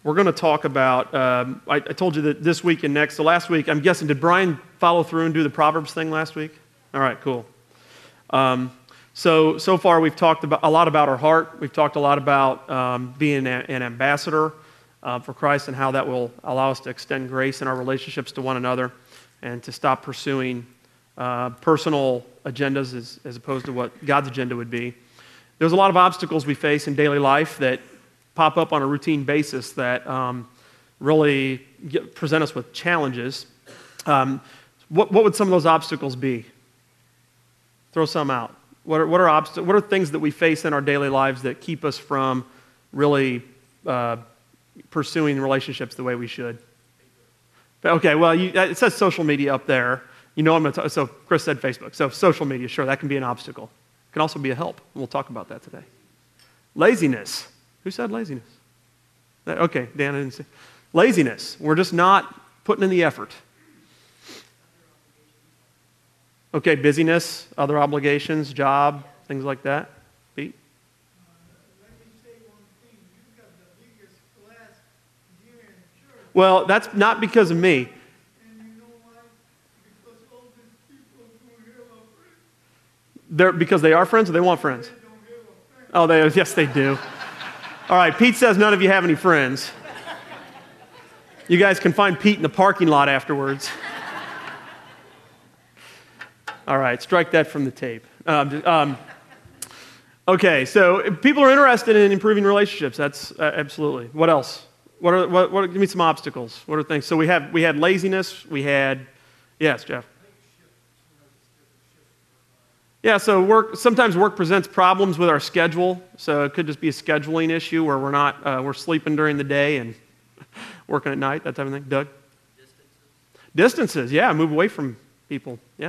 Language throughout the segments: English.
we're going to talk about, I told you that this week and next, so last week, I'm guessing, did Brian follow through and do the Proverbs thing last week? All right, cool. So far we've talked a lot about our heart. We've talked a lot about being an ambassador for Christ and how that will allow us to extend grace in our relationships to one another and to stop pursuing personal agendas as opposed to what God's agenda would be. There's a lot of obstacles we face in daily life that pop up on a routine basis that really present us with challenges. What would some of those obstacles be? Throw some out. What are things that we face in our daily lives that keep us from really pursuing relationships the way we should? Okay, well, it says social media up there. You know I'm going to talk, so Chris said Facebook. So social media, sure, that can be an obstacle. It can also be a help, and we'll talk about that today. Laziness. Who said laziness? Okay, Dan, I didn't say. Laziness. We're just not putting in the effort. Okay, busyness, other obligations, job, things like that. Pete? Let me say one thing. You got the biggest class here in church. Well, that's not because of me. And you know why? Because all these people don't have a friend. Because they are friends or they want friends? They don't have a friend. Oh, yes, they do. All right, Pete says none of you have any friends. You guys can find Pete in the parking lot afterwards. All right, strike that from the tape. Okay, so people are interested in improving relationships. That's absolutely. What else? What? Give me some obstacles. What are things? So we had laziness. We had, yes, Jeff. Yeah, so sometimes work presents problems with our schedule. So it could just be a scheduling issue where we're sleeping during the day and working at night, that type of thing. Doug? Distances, yeah, move away from people, yeah.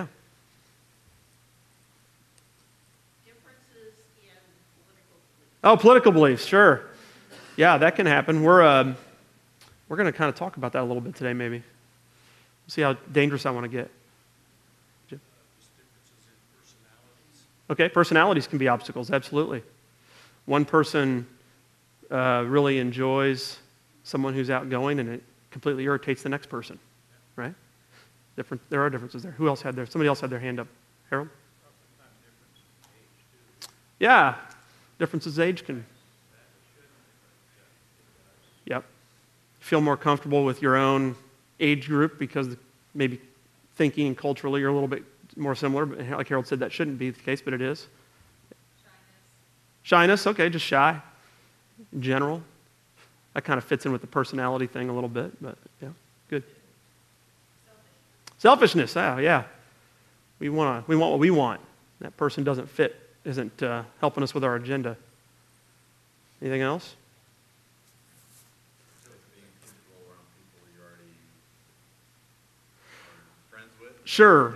Differences in political beliefs. Oh, political beliefs, sure. Yeah, that can happen. We're going to kind of talk about that a little bit today, maybe. See how dangerous I want to get. Okay, personalities can be obstacles, absolutely. One person really enjoys someone who's outgoing and it completely irritates the next person, right? There are differences there. Who else had somebody else had their hand up. Harold? Yeah, differences age can. Yep. Feel more comfortable with your own age group because maybe thinking culturally you're a little bit more similar. Like Harold said, that shouldn't be the case, but it is. Shyness, okay, just shy in general. That kind of fits in with the personality thing a little bit, but yeah, good. Selfishness, yeah. We want what we want. That person doesn't fit, isn't helping us with our agenda. Anything else? Sure.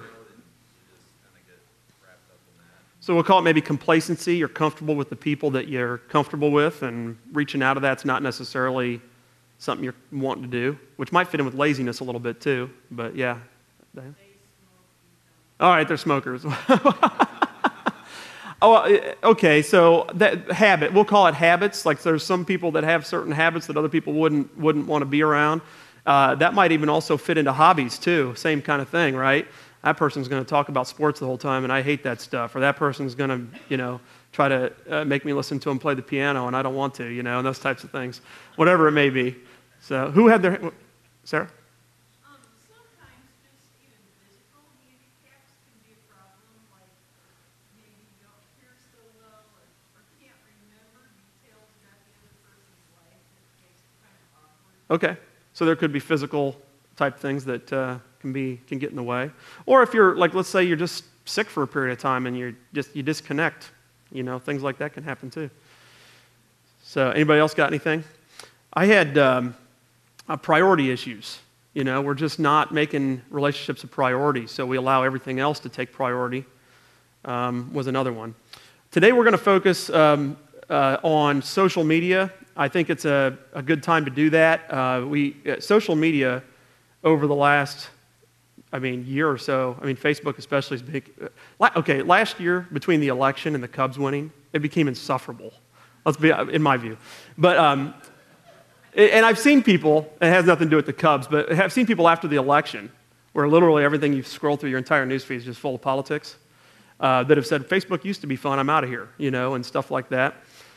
So we'll call it maybe complacency. You're comfortable with the people that you're comfortable with, and reaching out of that's not necessarily something you're wanting to do, which might fit in with laziness a little bit too, but yeah. All right, they're smokers. Oh, okay, so that habit, we'll call it habits. Like there's some people that have certain habits that other people wouldn't want to be around. That might even also fit into hobbies too, same kind of thing, right? That person's going to talk about sports the whole time, and I hate that stuff. Or that person's going to, try to make me listen to him play the piano, and I don't want to, and those types of things. Whatever it may be. So who had their... Sarah? Sometimes just even physical handicaps can be a problem, like maybe you don't hear so well or can't remember details about the other person's life. It makes it kind of awkward. Okay. So there could be physical type things that can get in the way. Or if you're, like, let's say you're just sick for a period of time and you disconnect, things like that can happen too. So anybody else got anything? I had priority issues. We're just not making relationships a priority, so we allow everything else to take priority, was another one. Today we're going to focus on social media. I think it's a good time to do that. Social media over the last, year or so, Facebook especially is big. Okay, last year between the election and the Cubs winning, it became insufferable. In my view. But And I've seen people, it has nothing to do with the Cubs, but I've seen people after the election where literally everything you scroll through your entire newsfeed is just full of politics that have said, Facebook used to be fun, I'm out of here, and stuff like that.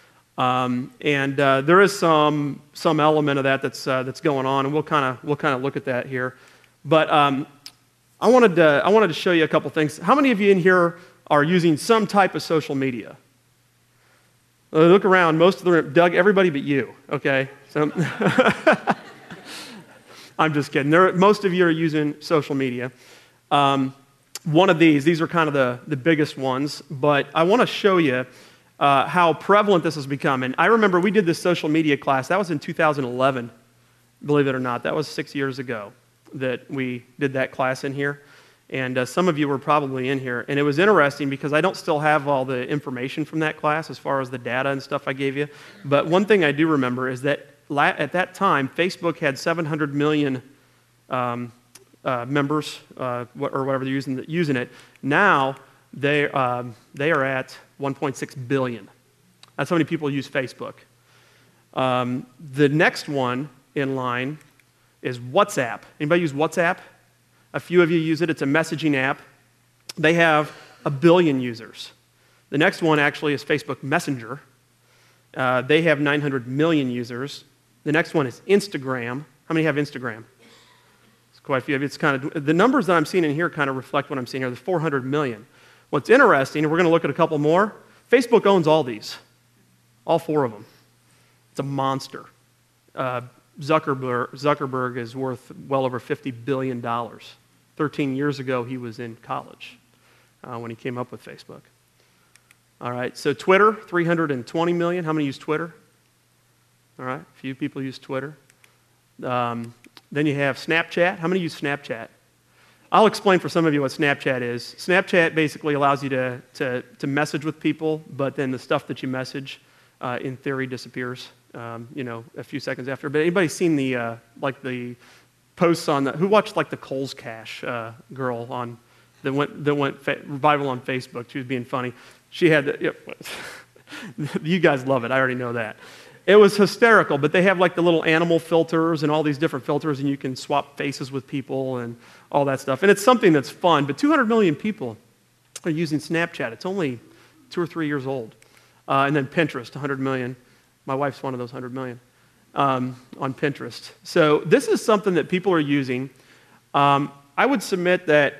There is some element of that that's going on, and we'll kind of look at that here. But I wanted to show you a couple things. How many of you in here are using some type of social media? Look around, most of the room, Doug, everybody but you, okay? So, I'm just kidding. Most of you are using social media. One of these are kind of the biggest ones, but I want to show you how prevalent this has become. And I remember we did this social media class. That was in 2011, believe it or not. That was 6 years ago that we did that class in here. And some of you were probably in here. And it was interesting because I don't still have all the information from that class as far as the data and stuff I gave you. But one thing I do remember is that at that time, Facebook had 700 million members, or whatever they're using it. Now, they are at 1.6 billion. That's how many people use Facebook. The next one in line is WhatsApp. Anybody use WhatsApp? A few of you use it. It's a messaging app. They have 1 billion users. The next one actually is Facebook Messenger. They have 900 million users. The next one is Instagram. How many have Instagram? It's quite a few of you. It's kind of, the numbers that I'm seeing in here kind of reflect what I'm seeing here. There's 400 million. What's interesting, and we're going to look at a couple more, Facebook owns all these, all 4 of them. It's a monster. Zuckerberg is worth well over $50 billion. 13 years ago, he was in college when he came up with Facebook. All right, so Twitter, 320 million. How many use Twitter? All right, a few people use Twitter. Then you have Snapchat. How many use Snapchat? I'll explain for some of you what Snapchat is. Snapchat basically allows you to message with people, but then the stuff that you message, in theory, disappears, a few seconds after. But anybody seen the posts on who watched the Kohl's Cash girl that went viral on Facebook? She was being funny. She had, you guys love it. I already know that. It was hysterical, but they have the little animal filters and all these different filters, and you can swap faces with people and all that stuff. And it's something that's fun, but 200 million people are using Snapchat. It's only 2 or 3 years old. And then Pinterest, 100 million. My wife's one of those 100 million on Pinterest. So this is something that people are using. I would submit that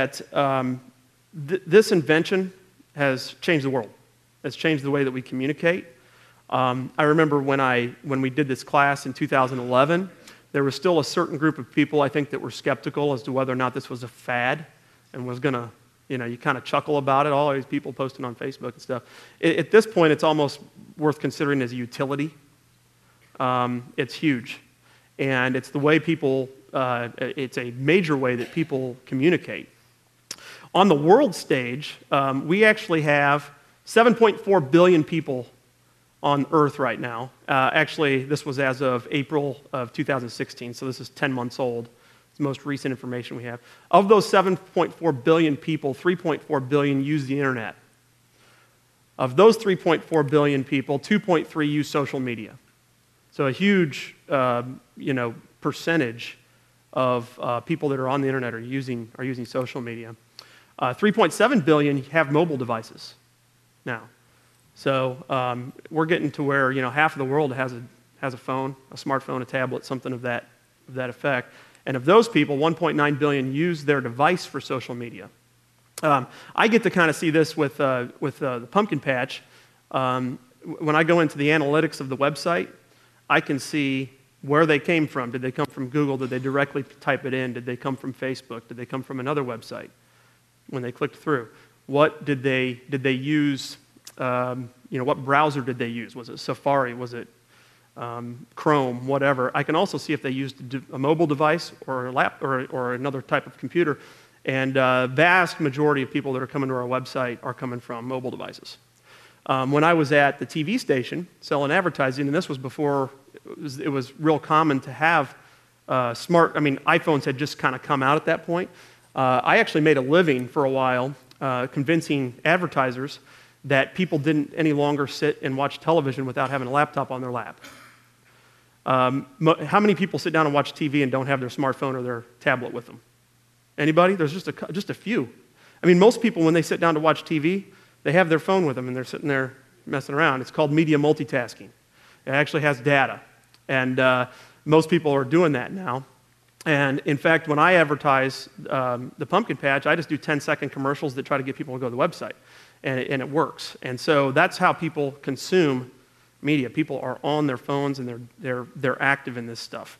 this invention has changed the world. It's changed the way that we communicate. I remember when we did this class in 2011, there was still a certain group of people, I think, that were skeptical as to whether or not this was a fad and was going to, you kind of chuckle about it, all these people posting on Facebook and stuff. At this point, it's almost worth considering as a utility. It's huge. And it's the way people, it's a major way that people communicate. On the world stage, we actually have 7.4 billion people on Earth right now. Actually, this was as of April of 2016, so this is 10 months old. It's the most recent information we have. Of those 7.4 billion people, 3.4 billion use the internet. Of those 3.4 billion people, 2.3 use social media. So a huge, percentage of people that are on the internet are using social media. 3.7 billion have mobile devices now. So we're getting to where half of the world has a phone, a smartphone, a tablet, something of that effect. And of those people, 1.9 billion use their device for social media. I get to kind of see this with the Pumpkin Patch. When I go into the analytics of the website, I can see where they came from. Did they come from Google? Did they directly type it in? Did they come from Facebook? Did they come from another website when they clicked through? What did they use? What browser did they use? Was it Safari? Was it Chrome? Whatever. I can also see if they used a mobile device or a or another type of computer. And vast majority of people that are coming to our website are coming from mobile devices. When I was at the TV station selling advertising, and this was before it was real common to have iPhones had just kind of come out at that point. I actually made a living for a while convincing advertisers that people didn't any longer sit and watch television without having a laptop on their lap. How many people sit down and watch TV and don't have their smartphone or their tablet with them? Anybody? There's just a few. I mean, most people, when they sit down to watch TV, they have their phone with them and they're sitting there messing around. It's called media multitasking. It actually has data. And most people are doing that now. And in fact, when I advertise the pumpkin patch, I just do 10-second commercials that try to get people to go to the website. And it works. And so that's how people consume media. People are on their phones and they're active in this stuff.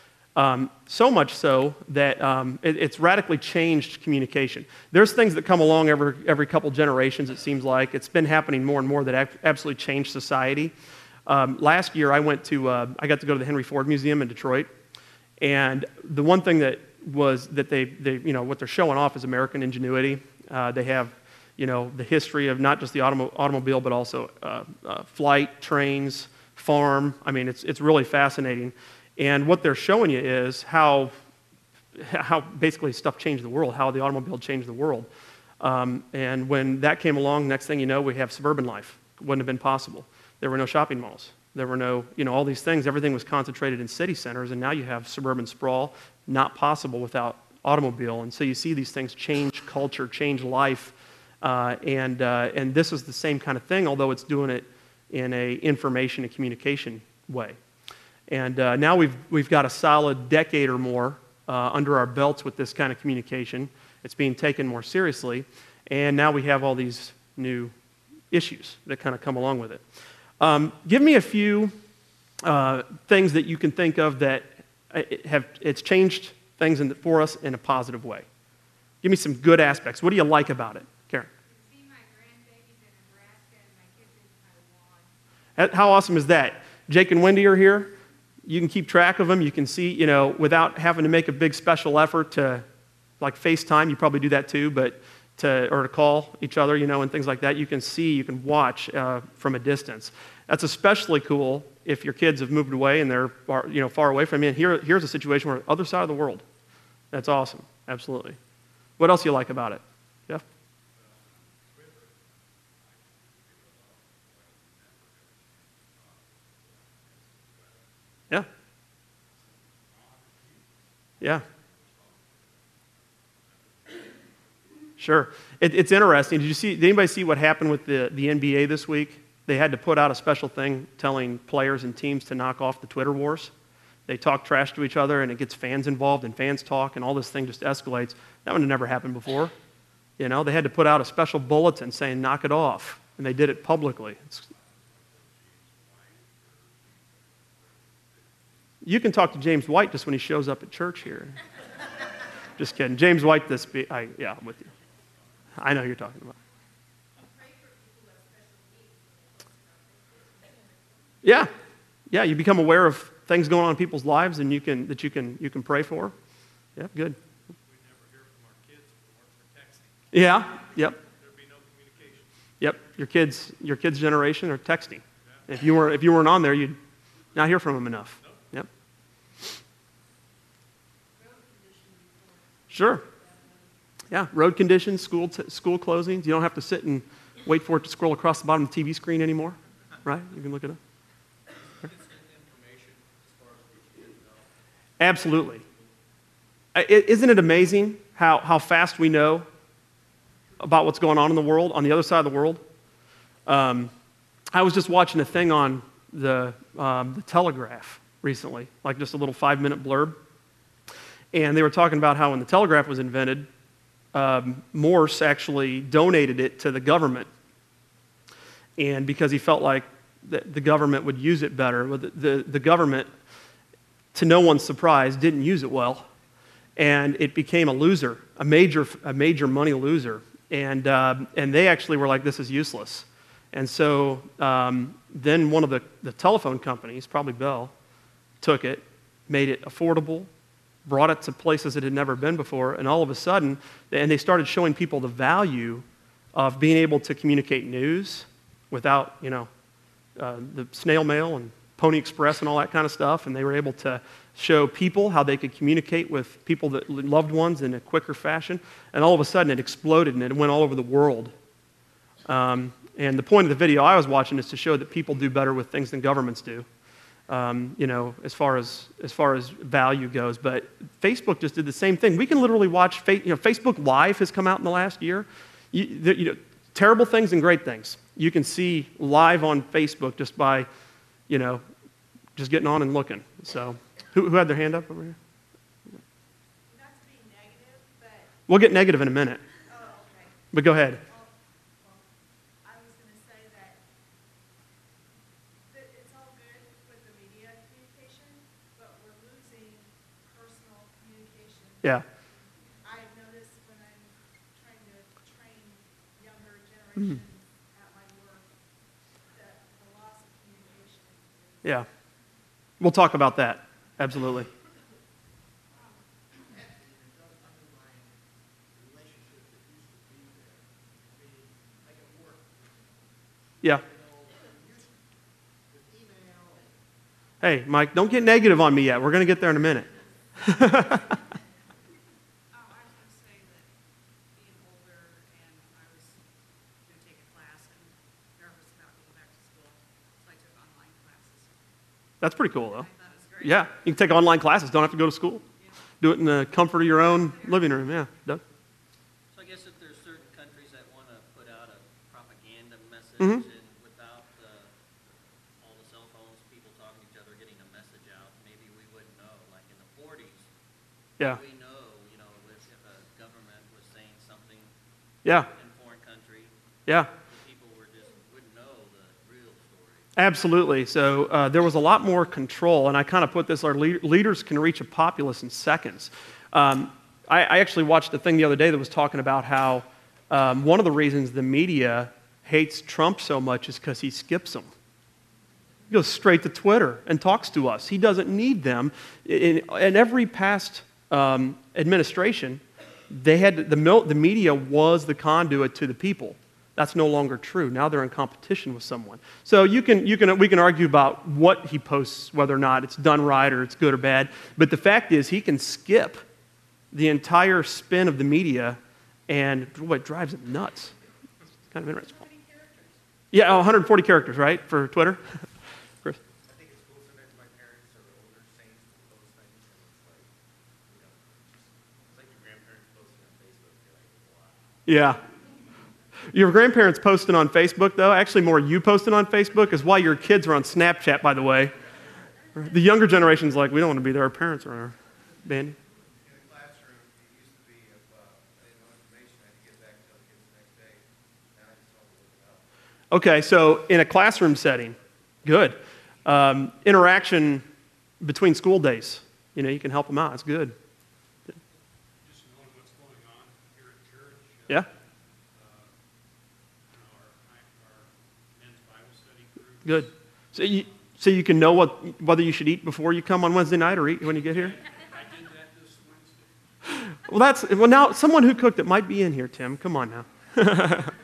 So much so that it's radically changed communication. There's things that come along every couple generations, it seems like. It's been happening more and more that absolutely changed society. Last year, I got to go to the Henry Ford Museum in Detroit. And the one thing that they what they're showing off is American ingenuity. They have, the history of not just the automobile, but also flight, trains, farm. I mean, it's really fascinating. And what they're showing you is how basically stuff changed the world, how the automobile changed the world. And when that came along, next thing you know, we have suburban life. Wouldn't have been possible. There were no shopping malls. There were no, all these things. Everything was concentrated in city centers, and now you have suburban sprawl, not possible without automobile. And so you see these things change culture, change life, and this is the same kind of thing, although it's doing it in a information and communication way. And now we've got a solid decade or more under our belts with this kind of communication. It's being taken more seriously, and now we have all these new issues that kind of come along with it. Give me a few things that you can think of that it's changed things for us in a positive way. Give me some good aspects. What do you like about it, Karen? See my grandbabies in Nebraska and my kids in Taiwan. How awesome is that? Jake and Wendy are here. You can keep track of them. You can see, without having to make a big special effort to, like FaceTime, you probably do that too, but to call each other, and things like that. You can see, you can watch from a distance. That's especially cool if your kids have moved away and they're far away from you. And here's a situation where other side of the world. That's awesome. Absolutely. What else do you like about it? Jeff? Yeah. Yeah. Sure. It's interesting. Did anybody see what happened with the NBA this week? They had to put out a special thing telling players and teams to knock off the Twitter wars. They talk trash to each other, and it gets fans involved, and fans talk, and all this thing just escalates. That one had never happened before. They had to put out a special bulletin saying, knock it off, and they did it publicly. You can talk to James White just when he shows up at church here. Just kidding. James White, I'm with you. I know who you're talking about. Yeah. Yeah, you become aware of things going on in people's lives and you can pray for. Yeah, good. We never hear from our kids if it weren't for texting. Yeah, yep. There'd be no communication. Yep, your kids' generation are texting. Yeah. If you weren't on there, you'd not hear from them enough. Nope. Yep. Sure. Yeah, road conditions, school closings. You don't have to sit and wait for it to scroll across the bottom of the TV screen anymore, right? You can look it up. Information as far as what you didn't know. Absolutely. Isn't it amazing how fast we know about what's going on in the world, on the other side of the world? I was just watching a thing on the Telegraph recently, like just a little 5-minute blurb. And they were talking about how when the telegraph was invented, Morse actually donated it to the government. And because he felt like the government would use it better, but the government, to no one's surprise, didn't use it well. And it became a loser, a major money loser. And they actually were like, this is useless. And so then one of the telephone companies, probably Bell, took it, made it affordable, brought it to places it had never been before, and all of a sudden, and they started showing people the value of being able to communicate news without, the snail mail and Pony Express and all that kind of stuff, and they were able to show people how they could communicate with people, loved ones, in a quicker fashion, and all of a sudden it exploded and it went all over the world. And the point of the video I was watching is to show that people do better with things than governments do. as far as value goes. But Facebook just did the same thing. We can literally watch, Facebook Live has come out in the last year. Terrible things and great things. You can see live on Facebook just by, just getting on and looking. So, who had their hand up over here? Not to be negative, but, We'll get negative in a minute, oh, okay. but go ahead. I was going to say that it's all good with the media communication, but we're losing personal communication. Yeah, I've noticed when I'm trying to train younger generations at my work, that the loss of communication is yeah. We'll talk about that. Absolutely. And it does undermine the relationships that used to be there. I mean, like at work, Yeah. used to, with email and Hey, Mike, don't get negative on me yet. We're going to get there in a minute. Oh, I was going to say that being older and I was going to take a class and nervous about going back to school, so I took online classes. That's pretty cool, though. I thought it was great. Yeah, you can take online classes. Don't have to go to school. Do it in the comfort of your own living room. Yeah, Doug? So I guess if there's certain countries that want to put out a propaganda message Mhm. and without all the cell phones, people talking to each other, getting a message out, maybe we wouldn't know. Like in the 40s, Yeah, we know, if a government was saying something yeah, in a foreign country, yeah. the people wouldn't know the real story. Absolutely. So there was a lot more control, and I kind of put this: our leaders can reach a populace in seconds. I actually watched a thing the other day that was talking about how one of the reasons the media hates Trump so much is because he skips them. He goes straight to Twitter and talks to us. He doesn't need them. In every past administration, they had the media was the conduit to the people. That's no longer true. Now they're in competition with someone. So we can argue about what he posts, whether or not it's done right or it's good or bad. But the fact is, he can skip the entire spin of the media, and boy, it drives him nuts. It's kind of interesting. Yeah, 140 characters, right, for Twitter? Chris? I think it's cool sometimes my parents or older saints will post things and it's like your grandparents posting on Facebook. You're like, wow. Yeah. Your grandparents posting on Facebook, though, actually more you posting on Facebook is why your kids are on Snapchat, by the way. The younger generation's like, we don't want to be there. Our parents are on our band. In the classroom, it used to be if I didn't know information, I had to get back to the kids the next day. Now I just don't look it up. Okay, so in a classroom setting, good. Interaction between school days, you can help them out. It's good. Just knowing what's going on here at church. Yeah? Our men's Bible study group. Good. So you can know whether you should eat before you come on Wednesday night or eat when you get here? I did that this Wednesday. Well, now someone who cooked it might be in here, Tim. Come on now. For the dog,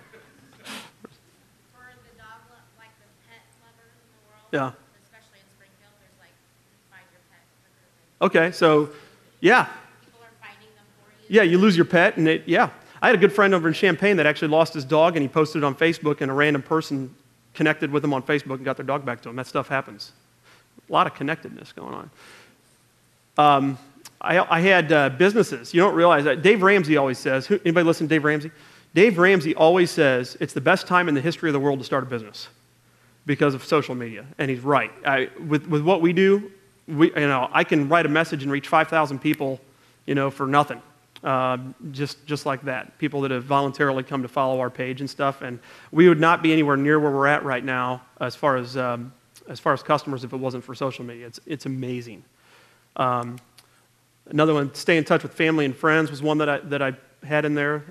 like the pet lovers in the world, Yeah. especially in Springfield, there's like find your pet quicker than Okay, so yeah. people are finding them for you. Yeah, you lose your pet, and yeah. I had a good friend over in Champaign that actually lost his dog, and he posted it on Facebook, and a random person connected with him on Facebook and got their dog back to him. That stuff happens. A lot of connectedness going on. I had businesses. You don't realize that. Dave Ramsey always says, anybody listen to Dave Ramsey? Dave Ramsey always says it's the best time in the history of the world to start a business because of social media, and he's right. With what we do, I can write a message and reach 5,000 people, for nothing. Just like that, people that have voluntarily come to follow our page and stuff, and we would not be anywhere near where we're at right now as far as customers if it wasn't for social media. It's amazing. Another one, stay in touch with family and friends, was one that I had in there.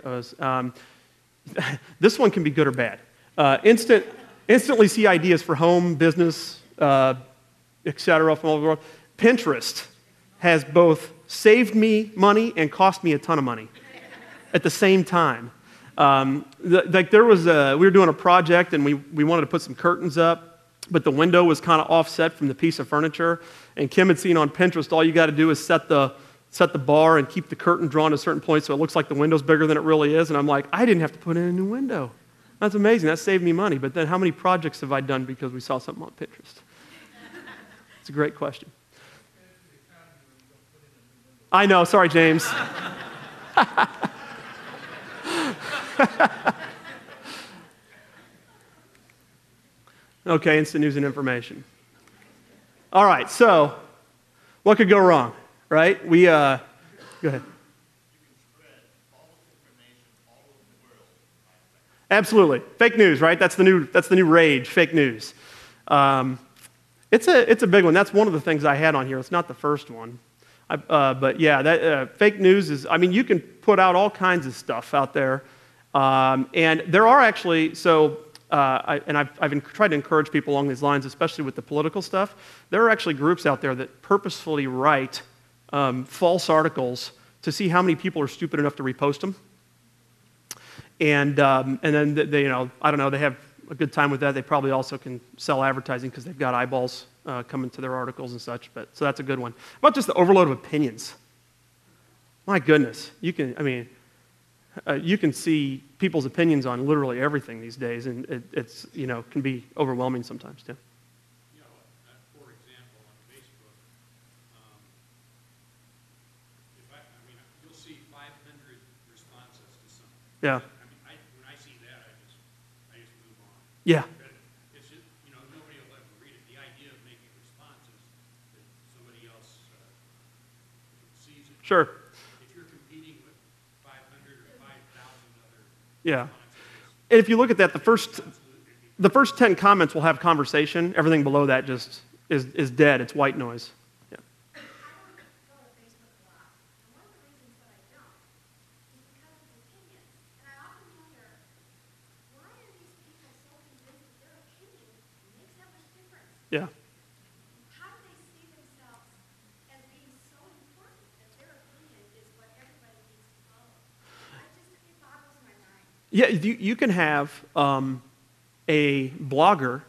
This one can be good or bad. Instantly see ideas for home, business, etc. from all over the world. Pinterest has both saved me money and cost me a ton of money at the same time. We were doing a project and we wanted to put some curtains up, but the window was kind of offset from the piece of furniture. And Kim had seen on Pinterest, all you got to do is set the bar and keep the curtain drawn to a certain point so it looks like the window's bigger than it really is. And I'm like, I didn't have to put in a new window. That's amazing. That saved me money. But then how many projects have I done because we saw something on Pinterest? It's a great question. I know. Sorry, James. Okay, instant news and information. All right, so what could go wrong, right? Go ahead. Absolutely. Fake news, right? That's the new rage, fake news. It's a big one. That's one of the things I had on here. It's not the first one. But yeah, fake news is, I mean, you can put out all kinds of stuff out there. And there are actually, I've tried to encourage people along these lines, especially with the political stuff. There are actually groups out there that purposefully write false articles to see how many people are stupid enough to repost them. And then they, I don't know, they have a good time with that. They probably also can sell advertising because they've got eyeballs coming to their articles and such. So that's a good one. How about just the overload of opinions? My goodness, you can see people's opinions on literally everything these days, and it's can be overwhelming sometimes too. For example, on Facebook, you'll see 500 responses to something. Yeah. When I see that, I just move on. Yeah. It's just, nobody will ever read it. The idea of making responses that somebody else sees it. Sure. If you're competing with 500 or 5,000 other Yeah. responses, And if you look at that, the first 10 comments will have conversation. Everything below that just is dead. It's white noise. Yeah. I don't go to Facebook a lot. And one of the reasons that I don't is because of opinions. And I often wonder, why are these people so convinced that their opinion makes that much difference? Yeah. How do they see themselves as being so important that their opinion is what everybody needs to follow? It boggles my mind. Yeah, you can have a blogger,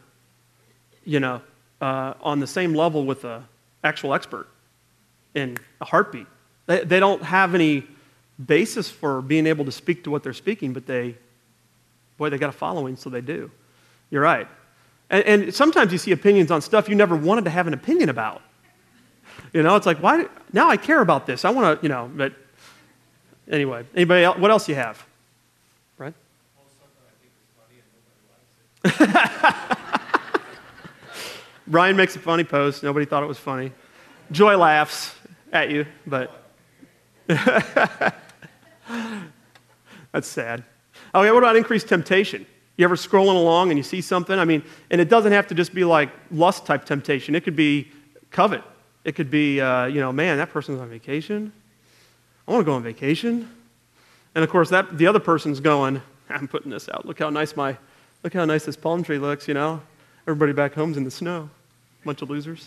on the same level with an actual expert in a heartbeat. They don't have any basis for being able to speak to what they're speaking, but they got a following, so they do. You're right. And sometimes you see opinions on stuff you never wanted to have an opinion about. It's like, why? Now I care about this. I want to, but anyway. Anybody else? What else you have? Right? Brian makes a funny post. Nobody thought it was funny. Joy laughs at you, but that's sad. Okay, what about increased temptation? You ever scrolling along and you see something? And it doesn't have to just be like lust type temptation. It could be covet. It could be, man, that person's on vacation. I want to go on vacation. And of course, the other person's going, I'm putting this out. Look how nice this palm tree looks, Everybody back home's in the snow. Bunch of losers.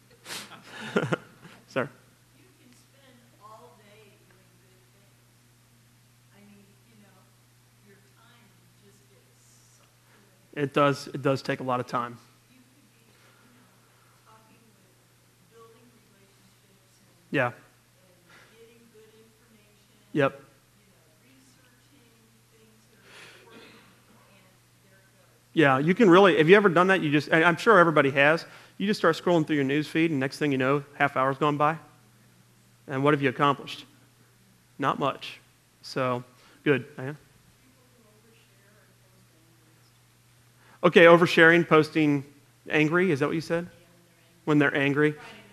Sorry. You can spend all day doing good things. Your time just gets sucked away. It does take a lot of time. You could be, talking with, building relationships Yeah. and getting good information. Yep. Researching things that are important, and there it goes. Yeah, you can really, have you ever done that? I'm sure everybody has. You just start scrolling through your news feed, and next thing you know, half hour's gone by. And what have you accomplished? Not much. So, good. Diane? Okay, oversharing, posting angry, is that what you said? When they're angry?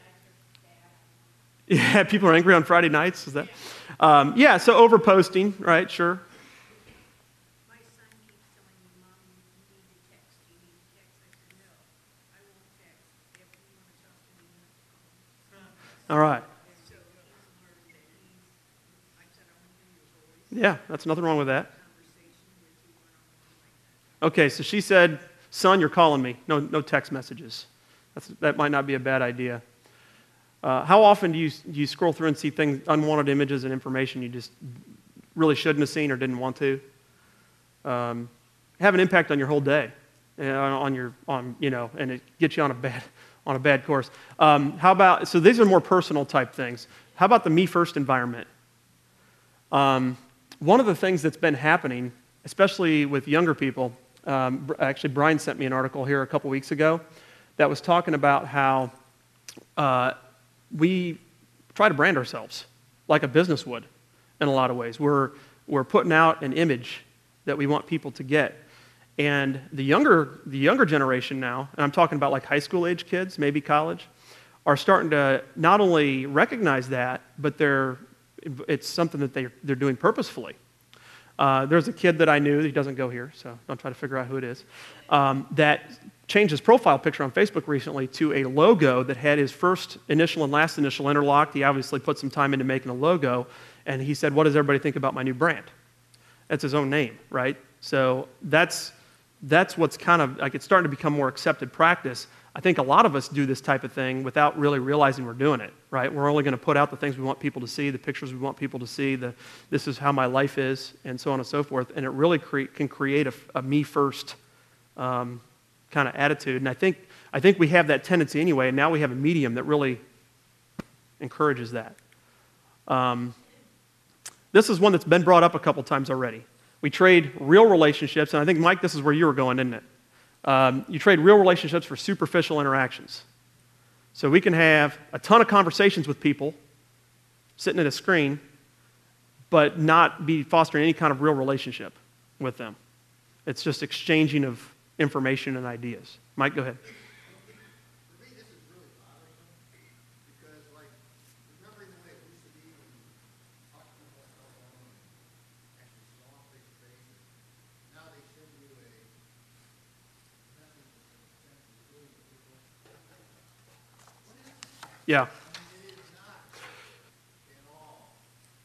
Yeah, people are angry on Friday nights, is that? Yeah, so overposting, right, sure. My son keeps telling me, Mom, you need to text. You need to text. I said, no, I won't text. If you want to talk to me, you have to call me. All right. So he's learned that I said, I want to hear your voice. Yeah, that's nothing wrong with that. Conversation with you one-on-one like that. Okay, so she said, son, you're calling me. No text messages. That might not be a bad idea. How often do you scroll through and see things, unwanted images and information you just really shouldn't have seen or didn't want to? Have an impact on your whole day, and it gets you on a bad course. So these are more personal type things. How about the me first environment? One of the things that's been happening, especially with younger people, actually Brian sent me an article here a couple weeks ago that was talking about how we try to brand ourselves like a business would in a lot of ways. We're putting out an image that we want people to get. And the younger generation now, and I'm talking about like high school age kids, maybe college, are starting to not only recognize that, but it's something that they're doing purposefully. There's a kid that I knew, he doesn't go here, so don't try to figure out who it is, that changed his profile picture on Facebook recently to a logo that had his first initial and last initial interlocked. He obviously put some time into making a logo, and he said, "What does everybody think about my new brand?" That's his own name, right? So that's what's kind of like, it's starting to become more accepted practice. I think a lot of us do this type of thing without really realizing we're doing it, right? We're only going to put out the things we want people to see, the pictures we want people to see, this is how my life is, and so on and so forth. And it really can create a me first kind of attitude. And I think we have that tendency anyway, and now we have a medium that really encourages that. This is one that's been brought up a couple times already. We trade real relationships, and I think, Mike, this is where you were going, isn't it? You trade real relationships for superficial interactions. So we can have a ton of conversations with people sitting at a screen, but not be fostering any kind of real relationship with them. It's just exchanging of information and ideas. Mike, go ahead. For me, this is really bothersome because, like, remembering the way it used to be when you talked to people on cell phone and actually saw them face to face, and now they send you a message that's sent to billions of people. What is it? Yeah. It is not at all.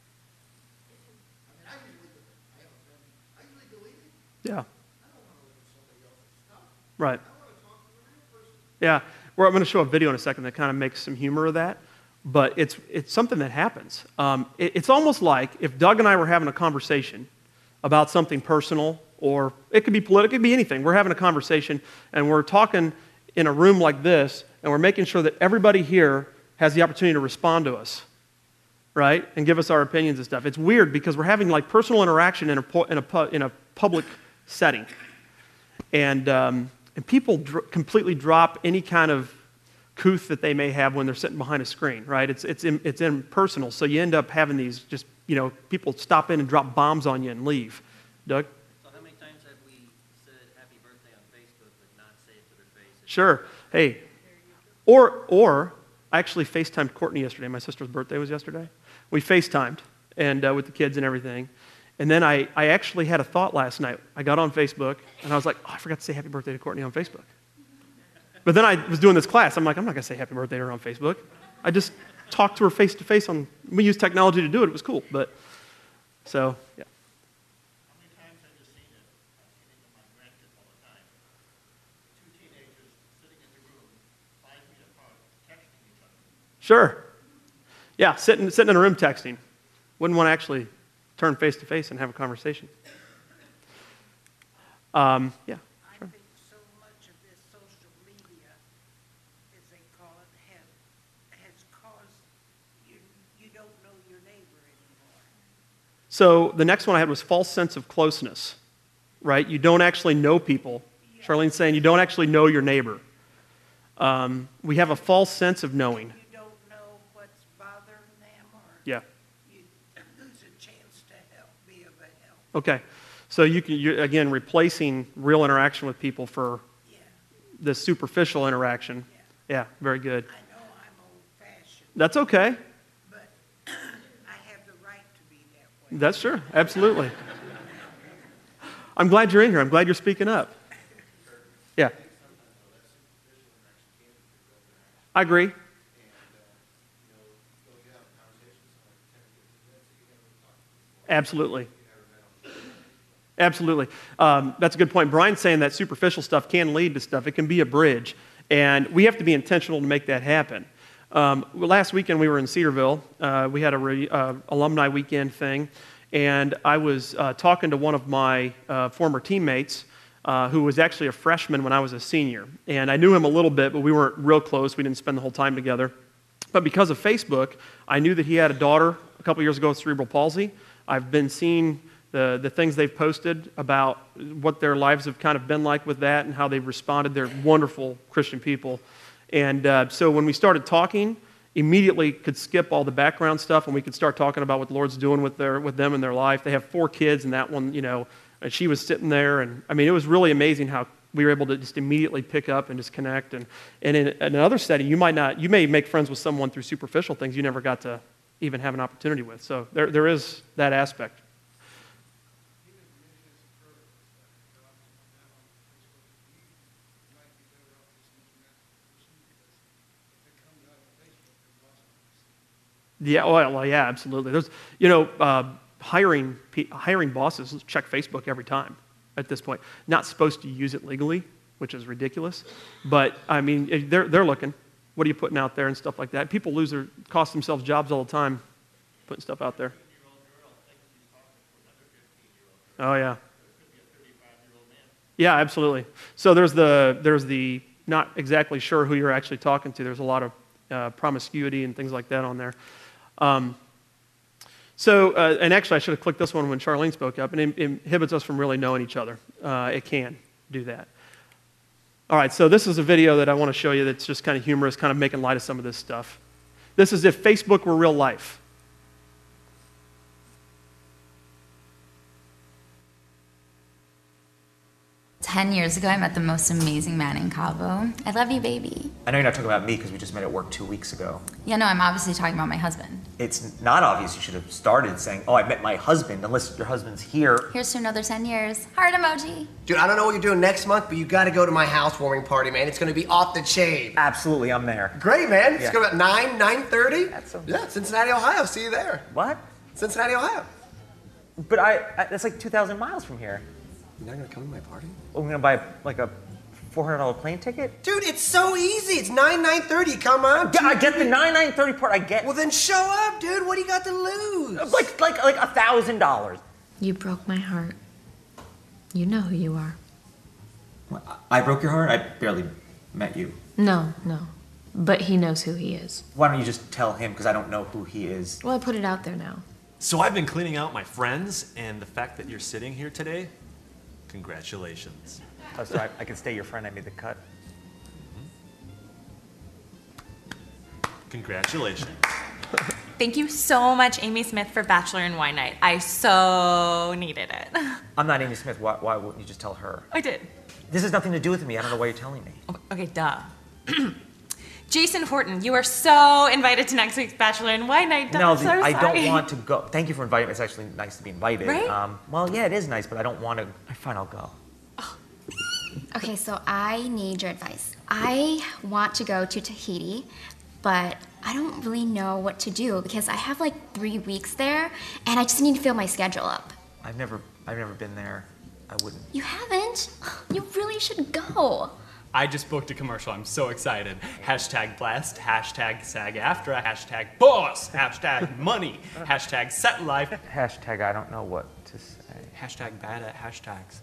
I mean, I usually delete it. Yeah. I don't want to look at somebody else's stuff. Right. I want to talk to the real person. Yeah, I'm going to show a video in a second that kind of makes some humor of that, but it's something that happens. It's almost like if Doug and I were having a conversation about something personal, or it could be political, it could be anything. We're having a conversation, and we're talking in a room like this, and we're making sure that everybody here has the opportunity to respond to us, right, and give us our opinions and stuff. It's weird because we're having like personal interaction in a public setting, and people completely drop any kind of couth that they may have when they're sitting behind a screen, right? It's impersonal, so you end up having these just, people stop in and drop bombs on you and leave. Doug? So how many times have we said happy birthday on Facebook but not say it to their face? Sure. Hey. Or I actually FaceTimed Courtney yesterday. My sister's birthday was yesterday. We FaceTimed and with the kids and everything. And then I actually had a thought last night. I got on Facebook, and I was like, I forgot to say happy birthday to Courtney on Facebook. But then I was doing this class. I'm like, I'm not going to say happy birthday to her on Facebook. I just talked to her face-to-face we used technology to do it. It was cool. But, so, yeah. How many times have you seen it? I've seen it with my grandkids all the time. Two teenagers sitting in the room, 5 feet apart, texting each other. Sure. Yeah, sitting in a room texting. Wouldn't want to actually turn face-to-face and have a conversation. Yeah. I think so much of this social media, as they call it, has caused you don't know your neighbor anymore. So the next one I had was false sense of closeness, right? You don't actually know people. Yeah. Charlene's saying you don't actually know your neighbor. We have a false sense of knowing. You don't know what's bothering them, or Yeah. you lose a chance to be of a help. Okay. So you're again replacing real interaction with people for Yeah, the superficial interaction. Yeah, very good. I know I'm old-fashioned, That's okay. but I have the right to be that way. That's sure. Absolutely. I'm glad you're in here. I'm glad you're speaking up. Yeah. I agree. Absolutely. Absolutely. That's a good point. Brian's saying that superficial stuff can lead to stuff. It can be a bridge. And we have to be intentional to make that happen. Last weekend we were in Cedarville. We had a alumni weekend thing. And I was talking to one of my former teammates who was actually a freshman when I was a senior. And I knew him a little bit, but we weren't real close. We didn't spend the whole time together. But because of Facebook, I knew that he had a daughter a couple years ago with cerebral palsy. I've been seeing the things they've posted about what their lives have kind of been like with that and how they've responded. They're wonderful Christian people. And so when we started talking, immediately could skip all the background stuff, and we could start talking about what the Lord's doing with them in their life. They have 4 kids, and that one, and she was sitting there, and I mean, it was really amazing how we were able to just immediately pick up and just connect. And in another setting, you may make friends with someone through superficial things you never got to even have an opportunity with. So there is that aspect. Yeah, well, yeah, absolutely. There's, hiring bosses check Facebook every time at this point. Not supposed to use it legally, which is ridiculous. But I mean, they're looking. What are you putting out there and stuff like that? People cost themselves jobs all the time putting stuff out there. Oh yeah. Yeah, absolutely. So there's the not exactly sure who you're actually talking to. There's a lot of promiscuity and things like that on there. And actually, I should have clicked this one when Charlene spoke up, and it inhibits us from really knowing each other. It can do that. All right, so this is a video that I want to show you that's just kind of humorous, kind of making light of some of this stuff. This is if Facebook were real life. 10 years ago, I met the most amazing man in Cabo. I love you, baby. I know you're not talking about me because we just met at work 2 weeks ago. Yeah, no, I'm obviously talking about my husband. It's not obvious. You should have started saying, oh, I met my husband, unless your husband's here. Here's to another 10 years. Heart emoji. Dude, I don't know what you're doing next month, but you gotta go to my housewarming party, man. It's gonna be off the chain. Absolutely, I'm there. Great, man. It's Yeah. gonna be at 9:30? That's a- Yeah, Cincinnati, Ohio. See you there. What? Cincinnati, Ohio. But that's like 2,000 miles from here. You're not gonna come to my party? I'm gonna buy like a $400 plane ticket? Dude, it's so easy. It's 9:30. Come on. Yeah, I get the 9:30 part. I get. Well, then show up, dude. What do you got to lose? Like $1,000. You broke my heart. You know who you are. I broke your heart? I barely met you. No. But he knows who he is. Why don't you just tell him, because I don't know who he is. Well, I put it out there now. So I've been cleaning out my friends, and the fact that you're sitting here today, congratulations. Oh, so I can stay your friend. I made the cut. Congratulations. Thank you so much, Amy Smith, for Bachelor in Wine Night. I so needed it. I'm not Amy Smith. Why wouldn't you just tell her? I did. This has nothing to do with me. I don't know why you're telling me. Okay, duh. Jason Horton, you are so invited to next week's Bachelor in Wine Night. Duh, No, I'm so I sorry. don't want to go. Thank you for inviting me. It's actually nice to be invited. Right? Well, yeah, it is nice, but I don't want to. Fine, I'll go. Okay, so I need your advice. I want to go to Tahiti, but I don't really know what to do because I have like 3 weeks there, and I just need to fill my schedule up. I've never been there. I wouldn't. You haven't? You really should go. I just booked a commercial. I'm so excited. Hashtag blessed, hashtag SAG-AFTRA, hashtag boss, hashtag money, hashtag set life. Hashtag I don't know what to say. Hashtag bad at hashtags.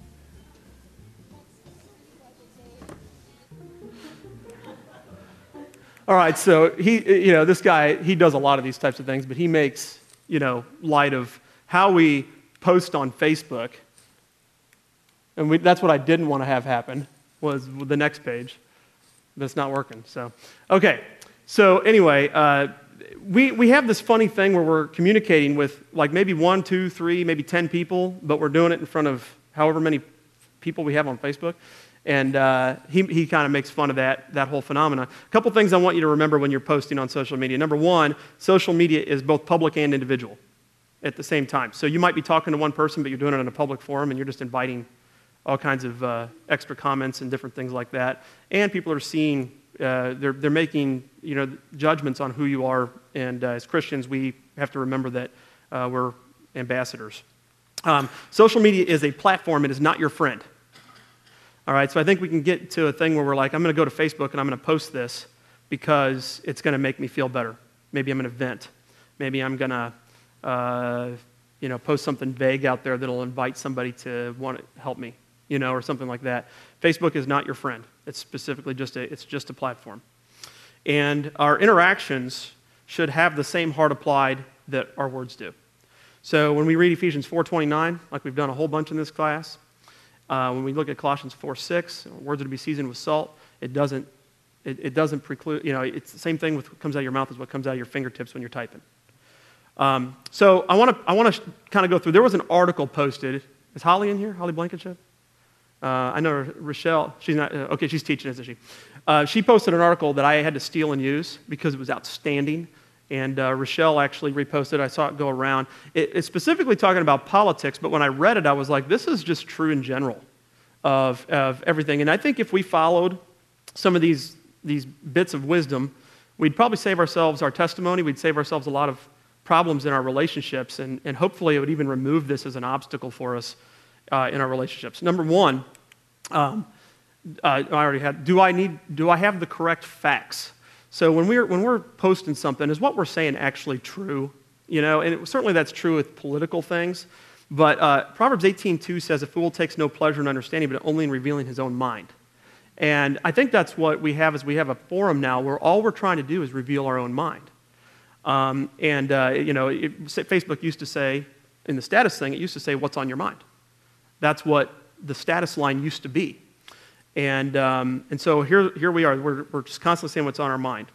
All right, so this guy, he does a lot of these types of things, but he makes, light of how we post on Facebook. And that's what I didn't want to have happen, was the next page. But it's not working, so. Okay, so anyway, we have this funny thing where we're communicating with like maybe 1, 2, 3, maybe 10 people, but we're doing it in front of however many people we have on Facebook. And he kind of makes fun of that whole phenomenon. A couple things I want you to remember when you're posting on social media. Number one, social media is both public and individual at the same time. So you might be talking to one person, but you're doing it in a public forum, and you're just inviting all kinds of extra comments and different things like that. And people are seeing, they're making judgments on who you are. And as Christians, we have to remember that we're ambassadors. Social media is a platform. It is not your friend. All right, so I think we can get to a thing where we're like, I'm going to go to Facebook and I'm going to post this because it's going to make me feel better. Maybe I'm going to vent. Maybe I'm going to, post something vague out there that'll invite somebody to want to help me, or something like that. Facebook is not your friend. It's specifically just a platform. And our interactions should have the same heart applied that our words do. So when we read Ephesians 4:29, like we've done a whole bunch in this class, when we look at Colossians 4:6, words are to be seasoned with salt, it doesn't It doesn't preclude, it's the same thing with what comes out of your mouth as what comes out of your fingertips when you're typing. So I want to kind of go through. There was an article posted. Is Holly in here? Holly Blankenship? I know Rochelle. She's not. Okay, she's teaching, isn't she? She posted an article that I had to steal and use because it was outstanding. And Rochelle actually reposted it. I saw it go around. It's specifically talking about politics, but when I read it, I was like, this is just true in general of everything. And I think if we followed some of these bits of wisdom, we'd probably save ourselves our testimony. We'd save ourselves a lot of problems in our relationships, and hopefully it would even remove this as an obstacle for us in our relationships. Number one, I already had, do I have the correct facts? So when we're posting something, is what we're saying actually true? And certainly that's true with political things, but Proverbs 18:2 says, a fool takes no pleasure in understanding, but only in revealing his own mind. And I think that's what we have, is we have a forum now where all we're trying to do is reveal our own mind. Facebook used to say, in the status thing, it used to say, what's on your mind? That's what the status line used to be. And so here we are. We're just constantly saying what's on our mind.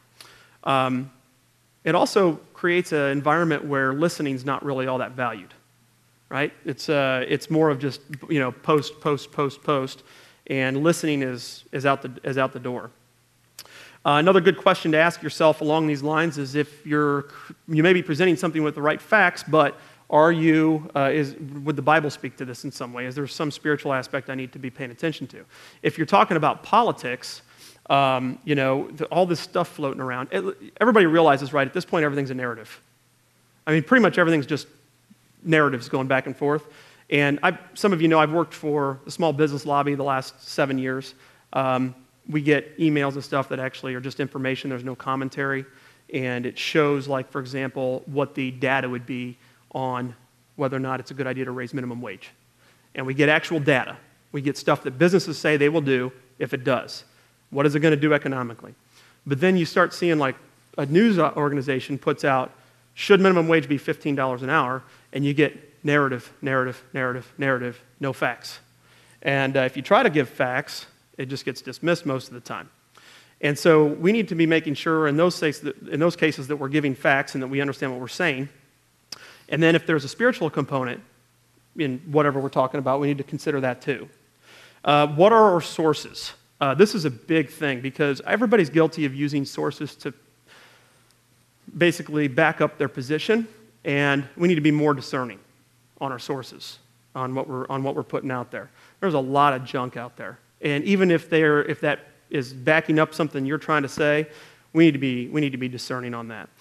It also creates an environment where listening is not really all that valued, right? It's more of just post, and listening is out the door. Another good question to ask yourself along these lines is if you may be presenting something with the right facts, but would the Bible speak to this in some way? Is there some spiritual aspect I need to be paying attention to? If you're talking about politics, all this stuff floating around, everybody realizes, right, at this point everything's a narrative. I mean, pretty much everything's just narratives going back and forth. And some of you know I've worked for the Small Business Lobby the last 7 years. We get emails and stuff that actually are just information. There's no commentary. And it shows, like, for example, what the data would be on whether or not it's a good idea to raise minimum wage. And we get actual data. We get stuff that businesses say they will do if it does. What is it going to do economically? But then you start seeing, like, a news organization puts out, should minimum wage be $15 an hour? And you get narrative, no facts. And if you try to give facts, it just gets dismissed most of the time. And so we need to be making sure in those cases that we're giving facts and that we understand what we're saying. And then if there's a spiritual component in whatever we're talking about, we need to consider that too. What are our sources? This is a big thing because everybody's guilty of using sources to basically back up their position, and we need to be more discerning on our sources, on what we're putting out there. There's a lot of junk out there. And even if that is backing up something you're trying to say, we need to be discerning on that.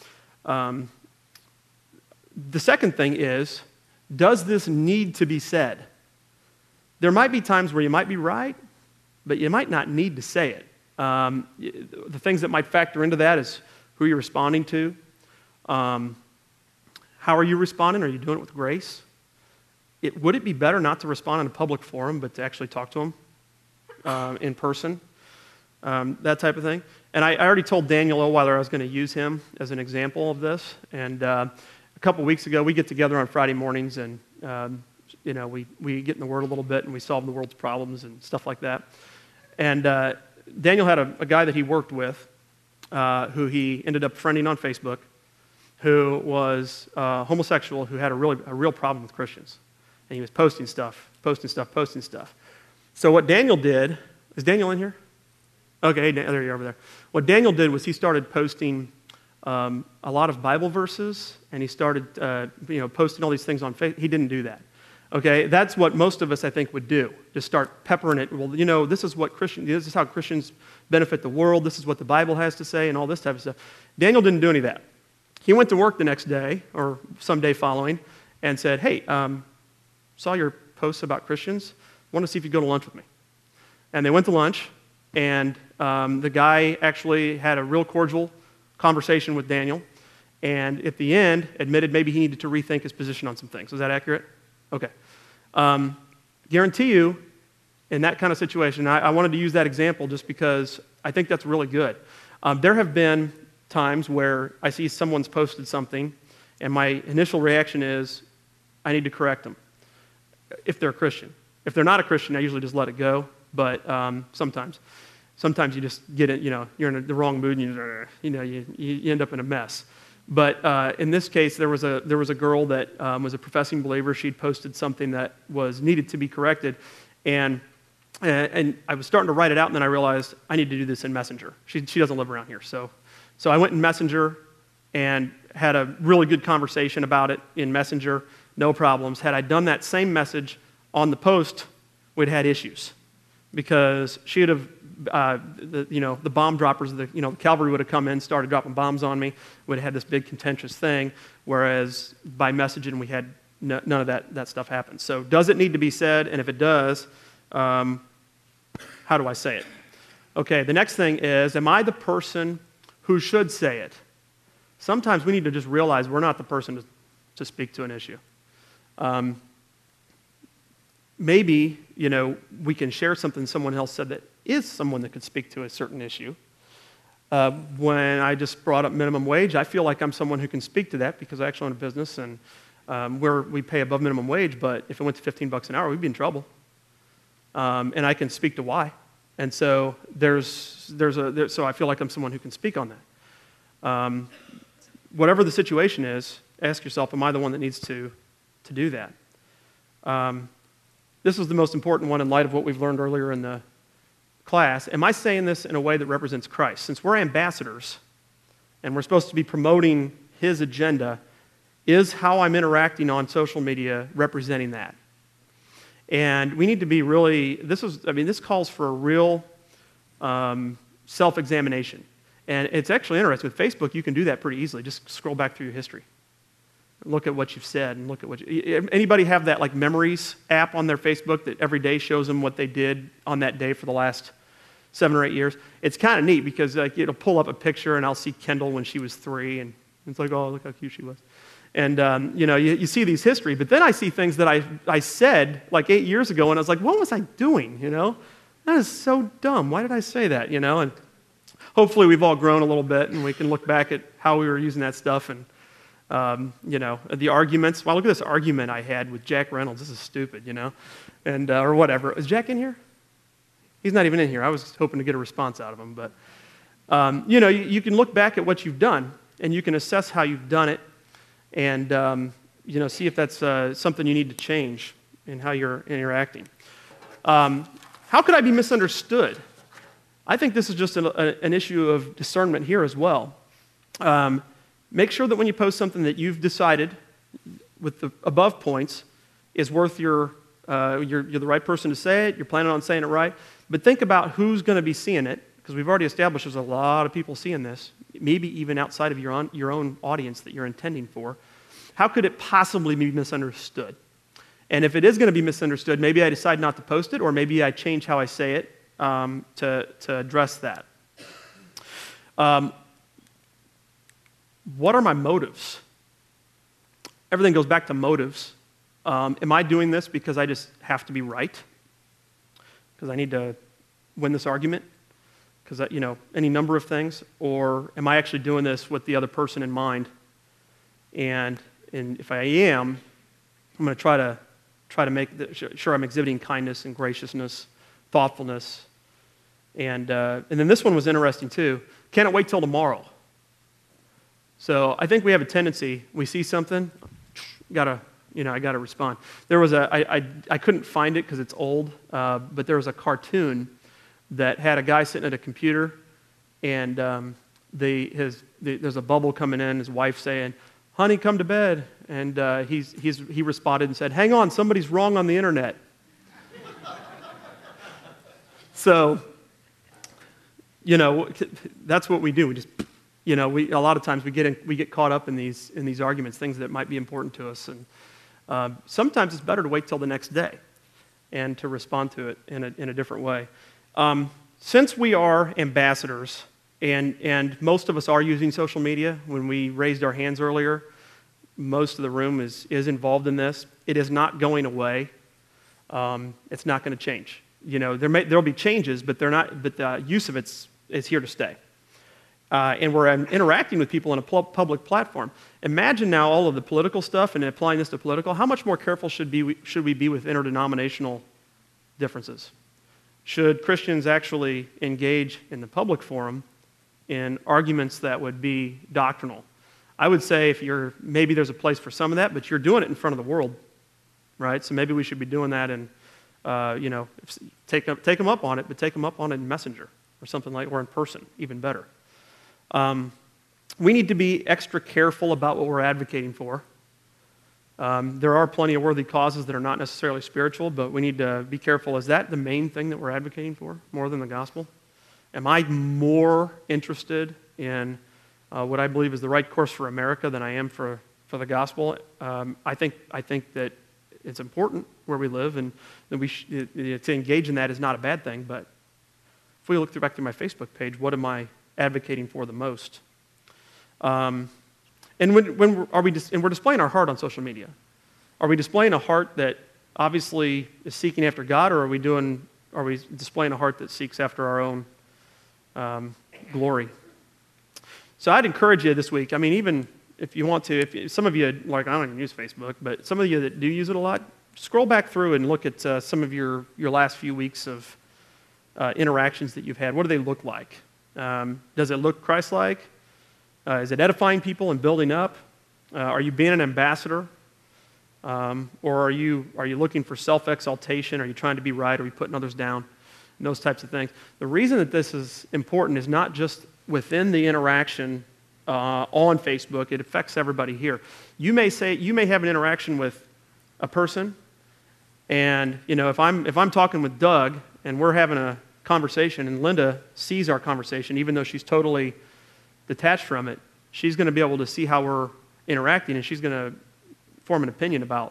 The second thing is, does this need to be said? There might be times where you might be right, but you might not need to say it. The things that might factor into that is who you're responding to. How are you responding? Are you doing it with grace? Would it be better not to respond in a public forum, but to actually talk to them in person? That type of thing. And I already told Daniel Oweiler I was going to use him as an example of this. And a couple weeks ago, we get together on Friday mornings and we get in the Word a little bit and we solve the world's problems and stuff like that. And Daniel had a guy that he worked with who he ended up friending on Facebook, who was homosexual, who had a real problem with Christians. And he was posting stuff. So what Daniel did, is Daniel in here? Okay, there you are over there. What Daniel did was he started posting a lot of Bible verses, and he started posting all these things on Facebook. He didn't do that. Okay, that's what most of us, I think, would do. Just start peppering it. Well, this is how Christians benefit the world. This is what the Bible has to say, and all this type of stuff. Daniel didn't do any of that. He went to work the next day, or some day following, and said, hey, saw your posts about Christians. Want to see if you'd go to lunch with me. And they went to lunch, and the guy actually had a real cordial conversation with Daniel, and at the end admitted maybe he needed to rethink his position on some things. Is that accurate? Okay. Guarantee you, in that kind of situation, I wanted to use that example just because I think that's really good. There have been times where I see someone's posted something, and my initial reaction is, I need to correct them, if they're a Christian. If they're not a Christian, I usually just let it go, but sometimes. sometimes you just get it, you're in the wrong mood and you end up in a mess. But in this case, there was a girl that was a professing believer. She'd posted something that was needed to be corrected, and I was starting to write it out, and then I realized I need to do this in Messenger. She doesn't live around here, so I went in Messenger and had a really good conversation about it in Messenger, no problems. Had I done that same message on the post, we'd had issues because she would have, the bomb droppers, the cavalry would have come in, started dropping bombs on me, would have had this big contentious thing, whereas by messaging we had none of that stuff happen. So does it need to be said? And if it does, how do I say it? Okay, the next thing is, am I the person who should say it? Sometimes we need to just realize we're not the person to speak to an issue. Maybe, we can share something someone else said that is someone that could speak to a certain issue. When I just brought up minimum wage, I feel like I'm someone who can speak to that because I actually own a business and where we pay above minimum wage, but if it went to $15 an hour, we'd be in trouble. And I can speak to why. And so so I feel like I'm someone who can speak on that. Whatever the situation is, ask yourself, am I the one that needs to do that? This is the most important one in light of what we've learned earlier in the class. Am I saying this in a way that represents Christ? Since we're ambassadors and we're supposed to be promoting his agenda, is how I'm interacting on social media representing that? And we need to be really, this calls for a real self-examination. And it's actually interesting. With Facebook, you can do that pretty easily. Just scroll back through your history. Look at what you've said and look at anybody have that like memories app on their Facebook that every day shows them what they did on that day for the last 7 or 8 years? It's kind of neat because it'll pull up a picture and I'll see Kendall when she was 3 and it's like, oh, look how cute she was. And, you see these history, but then I see things that I said like 8 years ago and I was like, what was I doing, That is so dumb. Why did I say that, And hopefully we've all grown a little bit and we can look back at how we were using that stuff and, the arguments. Well, look at this argument I had with Jack Reynolds. This is stupid, and or whatever. Is Jack in here? He's not even in here. I was hoping to get a response out of him. But, you can look back at what you've done and you can assess how you've done it and, see if that's something you need to change in how you're interacting. How could I be misunderstood? I think this is just an issue of discernment here as well. Make sure that when you post something that you've decided with the above points is worth you're the right person to say it, you're planning on saying it right, but think about who's going to be seeing it, because we've already established there's a lot of people seeing this, maybe even outside of your own audience that you're intending for. How could it possibly be misunderstood? And if it is going to be misunderstood, maybe I decide not to post it, or maybe I change how I say it to address that. What are my motives? Everything goes back to motives. Am I doing this because I just have to be right? Because I need to win this argument? Because, any number of things? Or am I actually doing this with the other person in mind? And if I am, I'm going to try to make sure I'm exhibiting kindness and graciousness, thoughtfulness. And then this one was interesting too. Can't wait till tomorrow. So I think we have a tendency, we see something, I gotta respond. There was I couldn't find it because it's old, but there was a cartoon that had a guy sitting at a computer, and there's a bubble coming in, his wife saying, "Honey, come to bed," and he responded and said, "Hang on, somebody's wrong on the internet." So, that's what we do. We just, a lot of times we get caught up in these arguments, things that might be important to us, and sometimes it's better to wait till the next day and to respond to it in a different way. Since we are ambassadors, and most of us are using social media, when we raised our hands earlier, most of the room is involved in this. It is not going away. It's not going to change. There'll be changes, but the use of it is here to stay. And we're interacting with people on a public platform. Imagine now all of the political stuff and applying this to political. How much more careful should we be with interdenominational differences? Should Christians actually engage in the public forum in arguments that would be doctrinal? I would say maybe there's a place for some of that, but you're doing it in front of the world, right? So maybe we should be doing that in, take them up on it, but take them up on it in Messenger or something like, or in person, even better. We need to be extra careful about what we're advocating for. There are plenty of worthy causes that are not necessarily spiritual, but we need to be careful. Is that the main thing that we're advocating for, more than the gospel? Am I more interested in what I believe is the right course for America than I am for the gospel? I think that it's important where we live, and that to engage in that is not a bad thing. But if we look back through my Facebook page, what am I advocating for the most? And we're displaying our heart on social media. Are we displaying a heart that obviously is seeking after God, or are we displaying a heart that seeks after our own glory? So I'd encourage you this week. I mean, even if you want to, if some of you, like, I don't even use Facebook, but some of you that do use it a lot, scroll back through and look at some of your last few weeks of interactions that you've had. What do they look like? Does it look Christ-like? Is it edifying people and building up? Are you being an ambassador? Or are you looking for self-exaltation? Are you trying to be right? Are you putting others down? And those types of things. The reason that this is important is not just within the interaction on Facebook. It affects everybody here. You may have an interaction with a person, and if I'm talking with Doug and we're having a conversation, and Linda sees our conversation, even though she's totally detached from it, she's going to be able to see how we're interacting, and she's going to form an opinion about,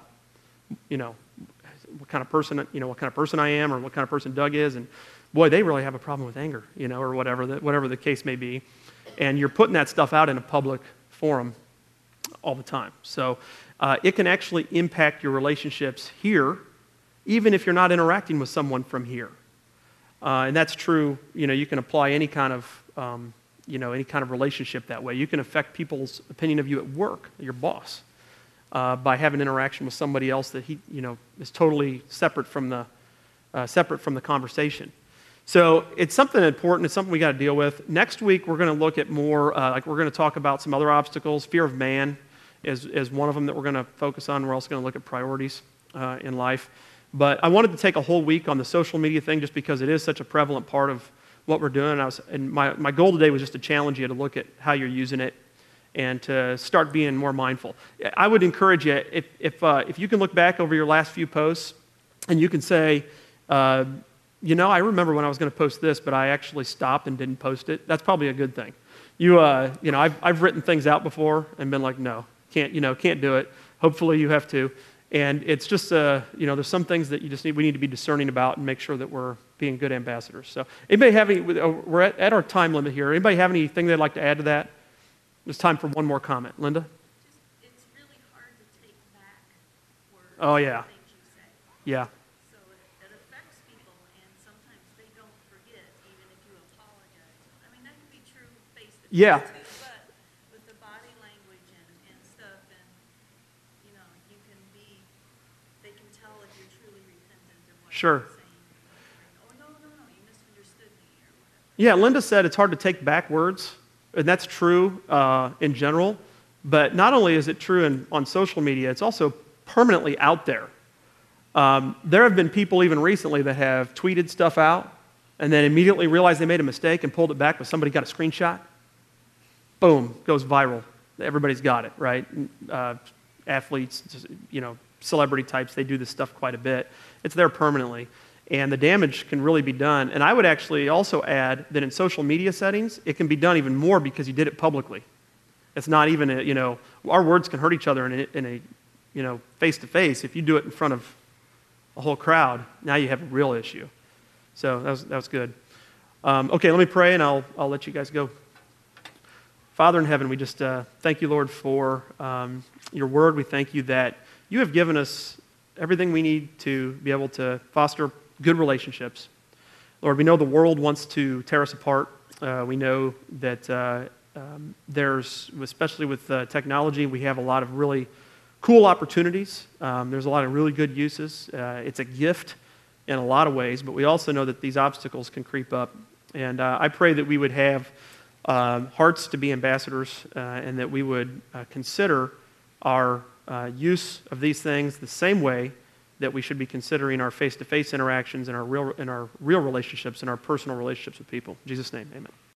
what kind of person I am, or what kind of person Doug is, and boy, they really have a problem with anger, or whatever the case may be, and you're putting that stuff out in a public forum all the time. So it can actually impact your relationships here, even if you're not interacting with someone from here, and that's true. You can apply any kind of relationship that way. You can affect people's opinion of you at work, your boss, by having interaction with somebody else that is totally separate from the conversation. So it's something important. It's something we got to deal with. Next week we're going to look at more. We're going to talk about some other obstacles. Fear of man is one of them that we're going to focus on. We're also going to look at priorities in life. But I wanted to take a whole week on the social media thing, just because it is such a prevalent part of what we're doing. And my goal today was just to challenge you to look at how you're using it and to start being more mindful. I would encourage you, if you can look back over your last few posts and you can say, I remember when I was going to post this, but I actually stopped and didn't post it. That's probably a good thing. I've written things out before and been like, no, can't do it. Hopefully you have to. And it's just, there's some things that we need to be discerning about and make sure that we're being good ambassadors. So anybody have any, we're at our time limit here. Anybody have anything they'd like to add to that? There's time for one more comment. Linda? It's really hard to take back words. Oh, yeah. Things you say. Yeah. So it affects people, and sometimes they don't forget, even if you apologize. I mean, that can be true face-to-face, Yeah. too, but with the body language and stuff, and, they can tell if you're truly repentant of what Sure. you're saying. Oh, no, you misunderstood me, or whatever. Yeah, Linda said it's hard to take back words, and that's true in general. But not only is it true on social media, it's also permanently out there. There have been people even recently that have tweeted stuff out and then immediately realized they made a mistake and pulled it back, but somebody got a screenshot. Boom, goes viral. Everybody's got it, right? Athletes, celebrity types, they do this stuff quite a bit. It's there permanently. And the damage can really be done. And I would actually also add that in social media settings, it can be done even more because you did it publicly. It's not even, our words can hurt each other in a face-to-face. If you do it in front of a whole crowd, now you have a real issue. So that was good. Okay, let me pray, and I'll let you guys go. Father in heaven, we just thank you, Lord, for your word. We thank you that you have given us everything we need to be able to foster good relationships. Lord, we know the world wants to tear us apart. We know that there's, especially with technology, we have a lot of really cool opportunities. There's a lot of really good uses. It's a gift in a lot of ways, but we also know that these obstacles can creep up. And I pray that we would have hearts to be ambassadors and that we would consider our use of these things the same way that we should be considering our face-to-face interactions and our real relationships and our personal relationships with people. In Jesus' name, amen.